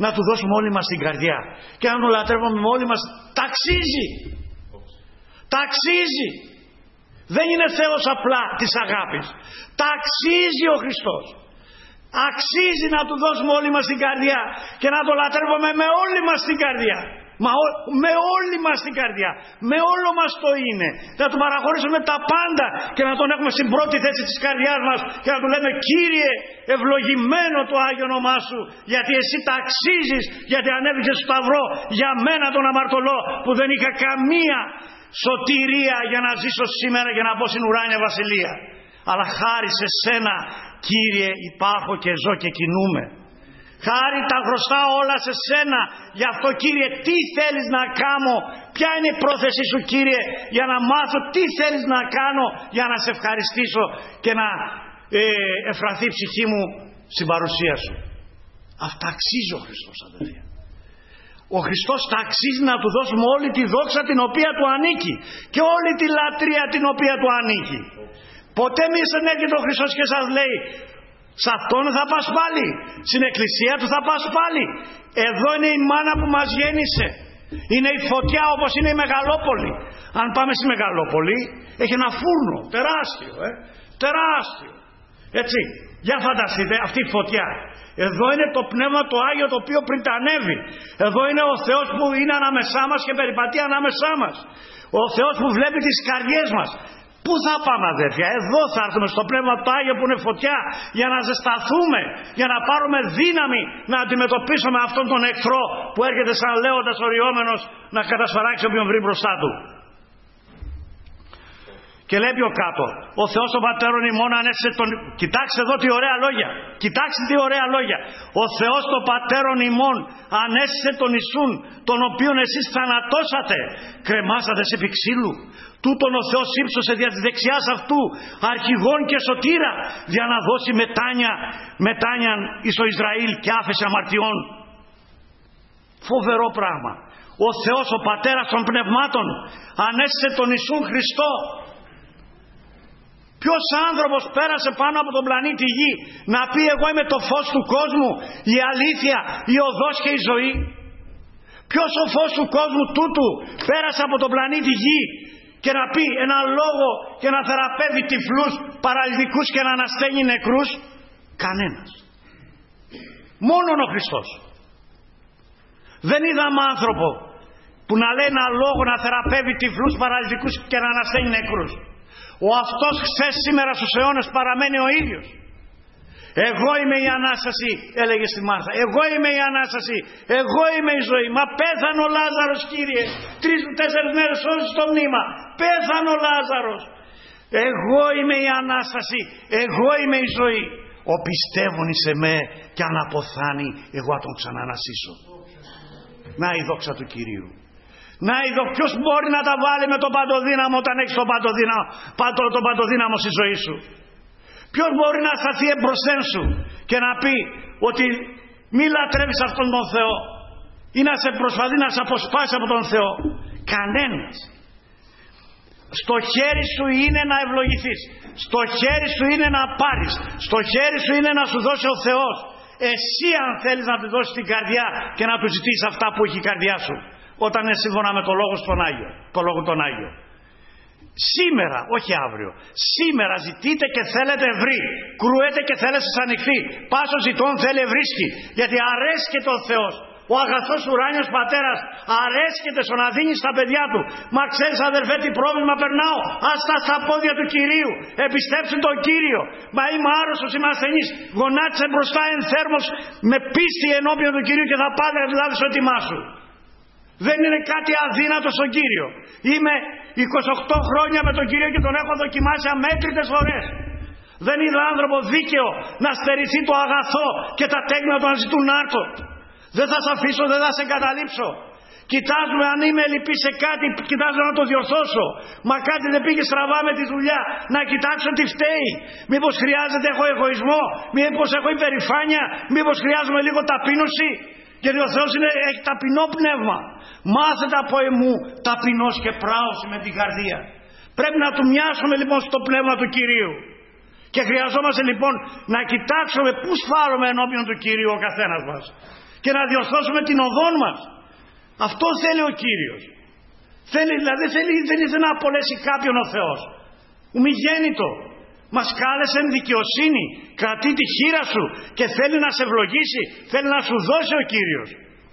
να του δώσουμε όλοι μας την καρδιά και να τον λατρεύουμε με όλοι μας. Ταξίζει. Ταξίζει. Δεν είναι Θεός απλά της αγάπης. Ταξίζει ο Χριστός. Αξίζει να του δώσουμε όλοι μας την καρδιά και να τον λατρεύουμε με όλη μας την καρδιά. Μα ό, με όλη μας την καρδιά. Με όλο μας το είναι. Να του παραχωρήσουμε τα πάντα και να τον έχουμε στην πρώτη θέση της καρδιάς μας και να του λέμε Κύριε, ευλογημένο το Άγιο όνομά σου, γιατί εσύ ταξίζεις, γιατί ανέβηκες στο σταυρό για μένα τον αμαρτωλό που δεν είχα καμία σωτηρία για να ζήσω σήμερα και να μπω στην ουράνια βασιλεία. Αλλά χάρη σε σένα, Κύριε, υπάρχω και ζω και κινούμαι. Χάρη τα χρωστάω όλα σε σένα. Γι' αυτό, Κύριε, τι θέλεις να κάνω, ποια είναι η πρόθεσή σου, Κύριε, για να μάθω τι θέλεις να κάνω για να σε ευχαριστήσω και να ε, εφραθεί η ψυχή μου στην παρουσία σου. Αυτά αξίζει ο Χριστός, αδελφοί. Ο Χριστός τα αξίζει να του δώσουμε όλη τη δόξα την οποία του ανήκει και όλη τη λατρεία την οποία του ανήκει. Ποτέ μη δεν έρχεται ο Χριστός και σας λέει σε αυτόν θα πας πάλι, στην εκκλησία του θα πας πάλι. Εδώ είναι η μάνα που μας γέννησε. Είναι η φωτιά όπως είναι η Μεγαλόπολη. Αν πάμε στη Μεγαλόπολη έχει ένα φούρνο τεράστιο, ε, τεράστιο. Έτσι, για φανταστείτε αυτή η φωτιά. Εδώ είναι το Πνεύμα το Άγιο το οποίο πριτανεύει. Εδώ είναι ο Θεός που είναι ανάμεσά μας και περιπατεί ανάμεσά μας. Ο Θεός που βλέπει τις καρδιές μας. Πού θα πάμε, αδέρφια? Εδώ θα έρθουμε στο Πνεύμα το Άγιο που είναι φωτιά για να ζεσταθούμε, για να πάρουμε δύναμη να αντιμετωπίσουμε αυτόν τον εχθρό που έρχεται σαν λέοντας οριόμενος να κατασφαράξει όποιον βρει μπροστά του. Και λέει πιο κάτω, ο Θεός των πατέρων ημών ανέστησε τον... Κοιτάξτε εδώ τι ωραία λόγια. Κοιτάξτε τι ωραία λόγια. Ο Θεός των πατέρων ημών ανέστησε τον Ιησούν, τον οποίον εσείς θανατώσατε, κρεμάσατε σε πυξίλου. Τούτον ο Θεός ύψωσε δια της δεξιάς αυτού αρχηγόν και σωτήρα, για να δώσει μετάνια, μετάνιαν εις ο Ισραήλ και άφεση αμαρτιών. Φοβερό πράγμα. Ο Θεός, ο Πατέρας των πνευμάτων, ανέστησε τον Ιησούν Χριστό. Ποιος άνθρωπος πέρασε πάνω από τον πλανήτη Γη να πει εγώ είμαι το φως του κόσμου, η αλήθεια, η οδός και η ζωή? Ποιος ο φως του κόσμου τούτου πέρασε από τον πλανήτη Γη και να πει ένα λόγο και να θεραπεύει τυφλούς, παραλυτικούς και να ανασταίνει νεκρούς? Κανένας. Μόνον ο Χριστός. Δεν είδαμε άνθρωπο που να λέει ένα λόγο να θεραπεύει τυφλούς, παραλυτικούς και να ανασταίνει νεκρούς. Ο αυτός χθες, σήμερα, στους αιώνες παραμένει ο ίδιος. Εγώ είμαι η Ανάσταση, έλεγε στη Μάρθα. Εγώ είμαι η Ανάσταση. Εγώ είμαι η ζωή. Μα πέθανε ο Λάζαρος, Κύριε. Τρεις τέσσερις μέρες όχι στο μνήμα. Πέθανε ο Λάζαρος. Εγώ είμαι η Ανάσταση. Εγώ είμαι η ζωή. Ο πιστεύουν σε με και αν αποθάνει, εγώ θα τον ξανανασίσω. Να η δόξα του Κυρίου. Να ειδω ποιος μπορεί να τα βάλει με τον παντοδύναμο όταν έχεις τον παντοδύναμο, παντο, τον παντοδύναμο στη ζωή σου? Ποιος μπορεί να σταθεί εμπροσθέν σου και να πει ότι μη λατρεύεις αυτόν τον Θεό ή να σε προσπαθεί να σε αποσπάσει από τον Θεό? Κανένας. Στο χέρι σου είναι να ευλογηθείς. Στο χέρι σου είναι να πάρεις. Στο χέρι σου είναι να σου δώσει ο Θεός. Εσύ αν θέλεις να του δώσεις την καρδιά και να του ζητήσεις αυτά που έχει η καρδιά σου, όταν είναι σύμφωνα με το λόγο στον Άγιο, το λόγο τον Άγιο. Σήμερα, όχι αύριο. Σήμερα ζητείτε και θέλετε βρει. Κρούετε και θέλετε σας ανοιχθεί. Πάσο ζητών θέλει βρίσκει. Γιατί αρέσκεται ο Θεός. Ο αγαθός ουράνιος Πατέρας αρέσκεται στο να δίνει στα παιδιά του. Μα ξέρεις, αδερφέ, τι πρόβλημα περνάω? Άστα στα πόδια του Κυρίου. Επιστέψου τον Κύριο. Μα είμαι άρρωστος, είμαι ασθενής. Γονάτισε μπροστά εν θέρμος με πίστη ενώπιον του Κυρίου και θα πάρει δηλαδή στο έτοιμά σου. Δεν είναι κάτι αδύνατο στον Κύριο. Είμαι είκοσι οκτώ χρόνια με τον Κύριο και τον έχω δοκιμάσει αμέτρητες φορές. Δεν είδα άνθρωπο δίκαιο να στερηθεί το αγαθό και τα τέκνα του να ζητούν άρτο. Δεν θα σε αφήσω, δεν θα σε εγκαταλείψω. Κοιτάζουμε αν είμαι λυπή σε κάτι, κοιτάζω να το διορθώσω. Μα κάτι δεν πήγε στραβά με τη δουλειά. Να κοιτάξω τι φταίει. Μήπως χρειάζεται έχω εγωισμό, μήπως έχω υπερηφάνεια, μήπως χρειάζομαι λίγο ταπείνωση. Γιατί ο Θεός είναι, έχει ταπεινό πνεύμα. Μάθετε από εμού ταπεινός και πράωση με την καρδία. Πρέπει να του μοιάσουμε λοιπόν στο πνεύμα του Κυρίου. Και χρειαζόμαστε λοιπόν να κοιτάξουμε πού σφάλουμε ενώπιον του Κυρίου ο καθένας μας. και να διορθώσουμε την οδό μας. Αυτό θέλει ο Κύριος. Θέλει, δηλαδή θέλει, δεν ήθελε να απολέσει κάποιον ο Θεός. Ουμιγέννητο. Μας κάλεσε εν δικαιοσύνη. Κρατεί τη χείρα σου και θέλει να σε ευλογήσει. Θέλει να σου δώσει ο Κύριος.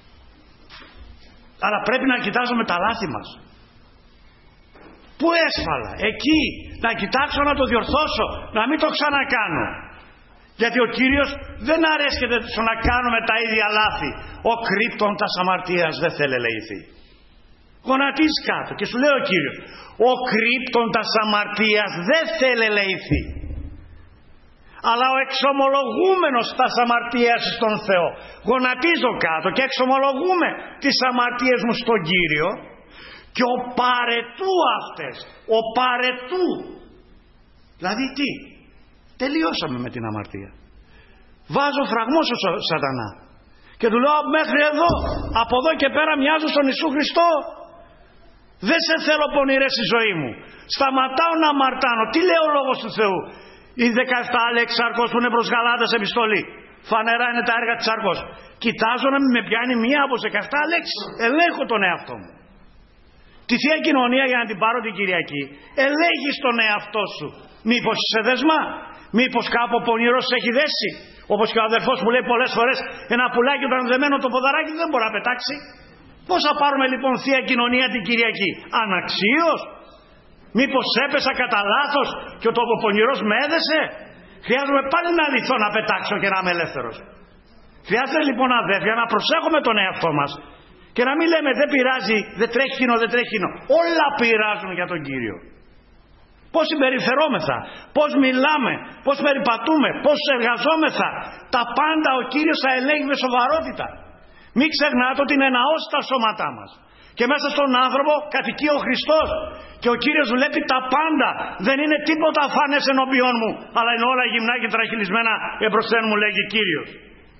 Αλλά πρέπει να κοιτάζουμε τα λάθη μας. Πού έσφαλα? Εκεί. Να κοιτάξω να το διορθώσω. Να μην το ξανακάνω. Γιατί ο Κύριος δεν αρέσκεται στο να κάνουμε τα ίδια λάθη. Ο κρύπτον τας αμαρτίας δεν θέλει ελεηθεί. Γονατίζει κάτω και σου λέει ο Κύριος, ο κρύπτον τας αμαρτίας δεν θέλει ελεηθεί. Αλλά ο εξομολογούμενος τας αμαρτίας στον Θεό. Γονατίζω κάτω και εξομολογούμε τις αμαρτίες μου στον Κύριο και ο παρετού αυτές. Ο παρετού. Δηλαδή τι? Τελειώσαμε με την αμαρτία. Βάζω φραγμό στο σατανά και του λέω μέχρι εδώ, από εδώ και πέρα μοιάζω στον Ιησού Χριστό. Δεν σε θέλω πονηρές στη ζωή μου. Σταματάω να αμαρτάνω. Τι λέει ο λόγος του Θεού? Οι δεκαεπτά άλλοι εξαρκώς που είναι προς Γαλάτας επιστολή. Φανερά είναι τα έργα της αρκώς. Κοιτάζω να μην με πιάνει μία από δεκαεπτά λέξεις. Ελέγχω τον εαυτό μου. Τη Θεία Κοινωνία για να την πάρω την Κυριακή, ελέγχεις τον εαυτό σου. Μήπως είσαι δεσμά? Μήπως κάπου ο πονηρός σε έχει δέσει? Όπως και ο αδερφός που λέει πολλές φορές, ένα πουλάκι όταν δεμένο το ποδαράκι δεν μπορεί να πετάξει. Πώς θα πάρουμε λοιπόν Θεία Κοινωνία την Κυριακή? Αναξίως? Μήπως έπεσα κατά λάθος και ο πονηρός με έδεσε? Χρειάζομαι πάλι να λυθώ να πετάξω και να είμαι ελεύθερος. Χρειάζεται λοιπόν αδέρφια να προσέχουμε τον εαυτό μας και να μην λέμε δεν πειράζει, δεν τρέχει κοινό, δεν τρέχει κοινό. Όλα πειράζουν για τον Κύριο. Πώς συμπεριφερόμεθα, πώς μιλάμε, πώς περιπατούμε, πώς εργαζόμεθα. Τα πάντα ο Κύριος θα ελέγχει με σοβαρότητα. Μην ξεχνάτε ότι είναι ναός τα σώματά μας. Και μέσα στον άνθρωπο κατοικεί ο Χριστός. Και ο Κύριος βλέπει τα πάντα. Δεν είναι τίποτα αφάνες ενώπιον μου, αλλά είναι όλα γυμνά και τραχυλισμένα εμπροσθέν μου, λέγει Κύριος.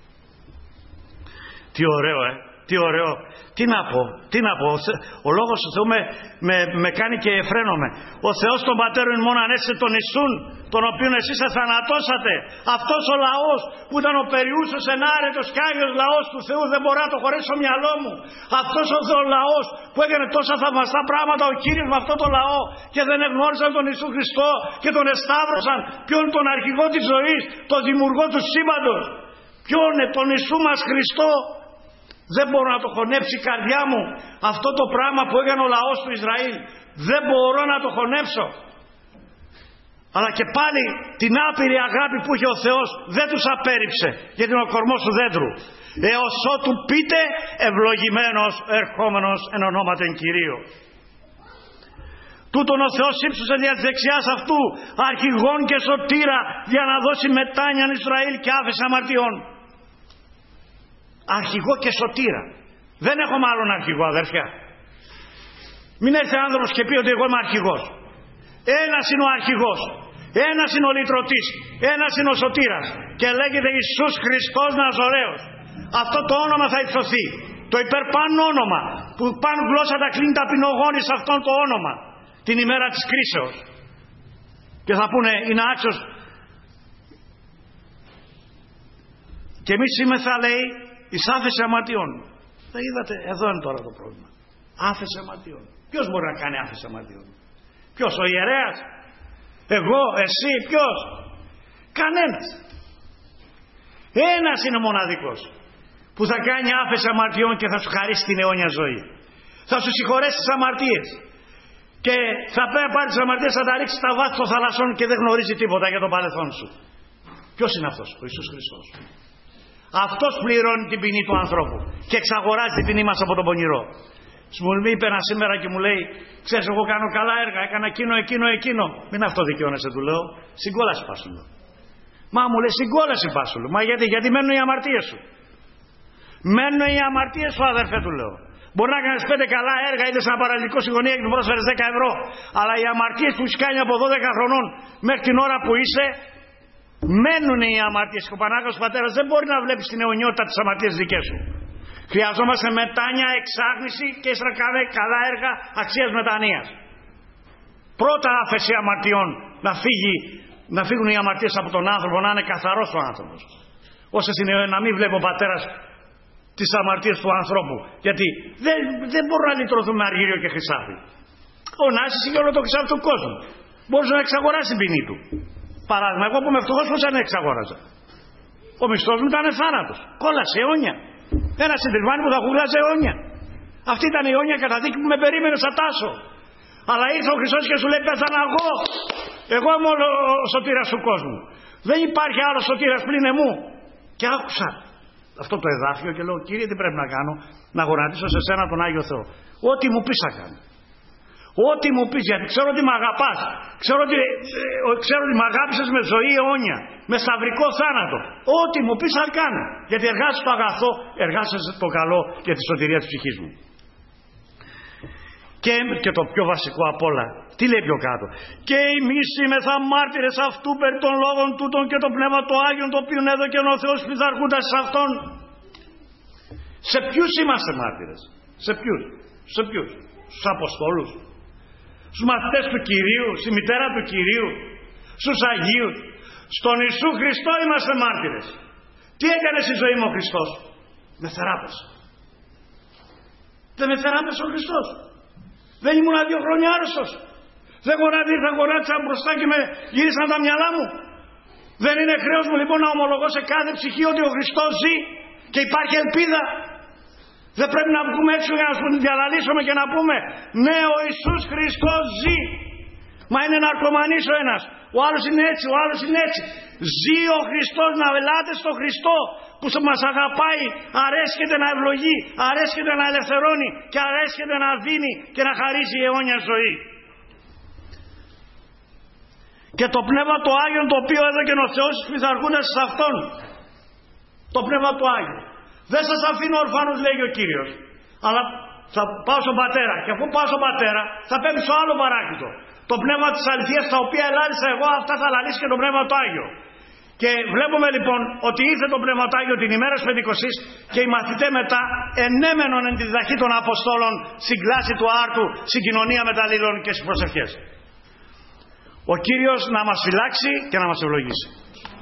Τι ωραίο, ε! Τι ωραίο. Τι να πω, τι να πω. Ο λόγος του Θεού με, με, με κάνει και εφραίνομαι. Ο Θεός των πατέρων ημών ανέστησε τον Ιησούν, τον οποίον εσείς θανατώσατε. Αυτός ο λαός που ήταν ο περιούσος ενάρετος και άγιος λαός του Θεού, δεν μπορώ να το χωρέσω στο μυαλό μου. Αυτός ο Θεός λαός που έκανε τόσα θαυμαστά πράγματα, ο Κύριος με αυτό το λαό, και δεν εγνώρισαν τον Ιησού Χριστό και τον εσταύρωσαν. Ποιον? Τον αρχηγό της ζωής, τον δημιουργό του σύμπαντος. Ποιον? Τον Ιησού μας Χριστό. Δεν μπορώ να το χωνέψει η καρδιά μου αυτό το πράγμα που έκανε ο λαός του Ισραήλ. Δεν μπορώ να το χωνέψω. Αλλά και πάλι την άπειρη αγάπη που είχε ο Θεός δεν τους απέρριψε, γιατί είναι ο κορμός του δέντρου. Έως ότου πείτε ευλογημένος ερχόμενος εν ονόματεν Κυρίου. Τούτον ο Θεός ύψωσε δια της δεξιάς αυτού αρχηγόν και σωτήρα, για να δώσει μετάνοιαν Ισραήλ και άφεση αμαρτιών. Αρχηγό και σωτήρα. Δεν έχουμε άλλον αρχηγό, αδερφιά. Μην έρθει άνθρωπος και πει ότι εγώ είμαι αρχηγός. Ένας είναι ο αρχηγός, ένας είναι ο λυτρωτής, ένας είναι ο σωτήρας και λέγεται Ιησούς Χριστός Ναζωραίος. Αυτό το όνομα θα υψωθεί, το υπερπάνω όνομα που πάνω γλώσσα τα κλείνει ταπεινογόνη σε αυτόν το όνομα την ημέρα της κρίσεως. Και θα πούνε είναι άξιος. Και εμείς είμεθα, λέει, εις άφεση αμαρτιών. Θα είδατε, εδώ είναι τώρα το πρόβλημα. Άφεση αμαρτιών. Ποιος μπορεί να κάνει άφεση αμαρτιών? Ποιος? Ο ιερέας? Εγώ? Εσύ? Ποιος? Κανένας. Ένας είναι μοναδικός που θα κάνει άφεση αμαρτιών και θα σου χαρίσει την αιώνια ζωή. Θα σου συγχωρέσει τις αμαρτίες και θα πάρει τις αμαρτίες, θα τα ρίξει στα βάθη των θαλασσών και δεν γνωρίζει τίποτα για το παρελθόν σου. Ποιος είναι αυτός? Ο Ιησούς Χριστός. Αυτός πληρώνει την ποινή του ανθρώπου και εξαγοράζει την ποινή μας από τον πονηρό. Μου είπε ένα σήμερα και μου λέει, ξέρεις, εγώ κάνω καλά έργα, έκανα εκείνο, εκείνο, εκείνο. Μην αυτοδικαιώνεσαι, του λέω. Συγκόλαση πας, του λέω. Μα μου λέει, συγκόλαση πας, του λέω. Μα γιατί, γιατί μένουν οι αμαρτίες σου. Μένουν οι αμαρτίες σου, αδερφέ, του λέω. Μπορεί να κάνεις πέντε καλά έργα, είτε σε ένα παραλληλικό συγγωνία και του πρόσφερες δέκα ευρώ. Αλλά οι αμαρτίες που έχεις κάνει από δώδεκα χρονών μέχρι την ώρα που είσαι, μένουν οι αμαρτίες. Και ο Πανάγιος Πατέρας δεν μπορεί να βλέπει την αιωνιότητα της αμαρτίας δικές σου. Χρειαζόμαστε μετάνοια, εξάγνηση και ύστερα κάνε καλά έργα αξίας μετανοίας. Πρώτα άφεση αμαρτιών, να, φύγει, να φύγουν οι αμαρτίες από τον άνθρωπο, να είναι καθαρός ο άνθρωπος. Όσες είναι να μην βλέπει ο πατέρας τις αμαρτίες του ανθρώπου. Γιατί δεν, δεν μπορούμε να λυτρωθούμε αργύριο και χρυσάφι. Ο Νάσης είχε όλο το χρυσάφι του κόσμου. Μπορούσε να εξαγοράσει την ποινή του. Παράδειγμα, εγώ που είμαι φτωχός, πώς αν εξαγόραζα. Ο μισθός μου ήταν θάνατος. Κόλασε αιώνια. Ένα συντριβάνι που θα κουλάζει αιώνια. Αυτή ήταν η αιώνια καταδίκη που με περίμενε σαν τάσο. Αλλά ήρθε ο Χριστός και σου λέει: πέθανα εγώ. Εγώ είμαι ο σωτήρας του κόσμου. Δεν υπάρχει άλλος σωτήρας πλην εμού. Και άκουσα αυτό το εδάφιο και λέω: Κύριε, τι πρέπει να κάνω? Να γονατίσω σε σένα τον Άγιο Θεό. Ό,τι μου πεις θα κάνω. Ό,τι μου πεις, γιατί ξέρω ότι με αγαπάς. Ξέρω ότι, ε, ξέρω ότι με αγάπησες με ζωή αιώνια. Με σταυρικό θάνατο. Ό,τι μου πεις θα κάνω. Γιατί εργάζεσαι το αγαθό, εργάζεσαι το καλό για τη σωτηρία της ψυχής μου. Και, και το πιο βασικό απ' όλα, τι λέει πιο κάτω? Και εμείς είμεθα μάρτυρες αυτού περί των λόγων τούτων και το Πνεύμα το Άγιον το οποίο έδωκε ο Θεός πειθαρχούντας σε αυτόν. Σε ποιους είμαστε μάρτυρες? Σε ποιους? Σε ποιους? Στους Αποστόλους? Στους μαθητές του Κυρίου? Στη μητέρα του Κυρίου? Στους Αγίους? Στον Ιησού Χριστό είμαστε μάρτυρες. Τι έκανε στη ζωή μου ο Χριστός? Με θεράπευσε. Δεν με θεράπευσε ο Χριστός? Δεν ήμουν δύο χρόνια άρρωστος? Δεν γονάτισα, γονάτισα μπροστά και με γύρισαν τα μυαλά μου? Δεν είναι χρέος μου λοιπόν να ομολογώ σε κάθε ψυχή ότι ο Χριστός ζει και υπάρχει ελπίδα? Δεν πρέπει να βγούμε έξω για να διαλαλήσουμε και να πούμε: ναι, ο Ιησούς Χριστός ζει. Μα είναι ναρκωμανής ο ένας, ο άλλος είναι έτσι, ο άλλος είναι έτσι. Ζει ο Χριστός. Να ελάτε στο Χριστό που μας αγαπάει, αρέσκεται να ευλογεί, αρέσκεται να ελευθερώνει και αρέσκεται να δίνει και να χαρίζει η αιώνια ζωή. Και το Πνεύμα το Άγιον το οποίο έδωκε ο Θεός στους πειθαρχούντας σε Αυτόν. Το Πνεύμα το Άγιον. Δεν σας αφήνω ορφάνους, λέει ο Κύριος, αλλά θα πάω στον Πατέρα. Και αφού πάω στον Πατέρα θα πέμπει στο άλλο παράκλητο. Το Πνεύμα της αληθείας, τα οποία ελάλησα εγώ, αυτά θα λαλήσει και το Πνεύμα το Άγιο. Και βλέπουμε λοιπόν ότι ήρθε το Πνεύμα το Άγιο την ημέρα της Πεντηκοστής και οι μαθητές μετά ενέμενον εν τη διδαχή των Αποστόλων στην κλάση του άρτου, στην κοινωνία μεταλλήλων και στις προσευχές. Ο Κύριος να μας φυλάξει και να μας ευλογήσει.